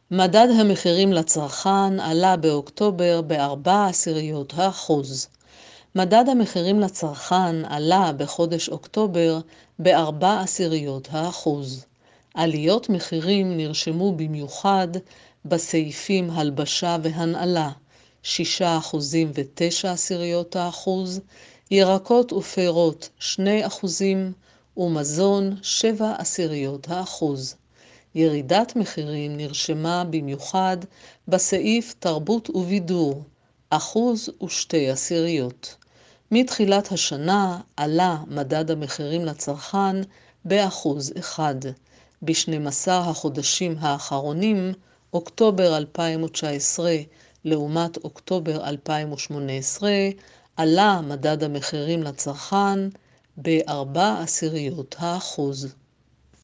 מדד המחירים לצרכן עלה באוקטובר ב0.4%. מדד המחירים לצרכן עלה בחודש אוקטובר ב0.4%. עליות מחירים נרשמו במיוחד בסעיפים הלבשה והנעלה, 6% ו9%, ירקות ופירות 2%, ומזון 0.7%. ירידת מחירים נרשמה במיוחד בסעיף תרבות ובידור, 1.2%. מתחילת השנה עלה מדד המחירים לצרכן ב1%. ב-12 החודשים האחרונים, אוקטובר 2019 לעומת אוקטובר 2018, עלה מדד המחירים לצרכן ב0.4%.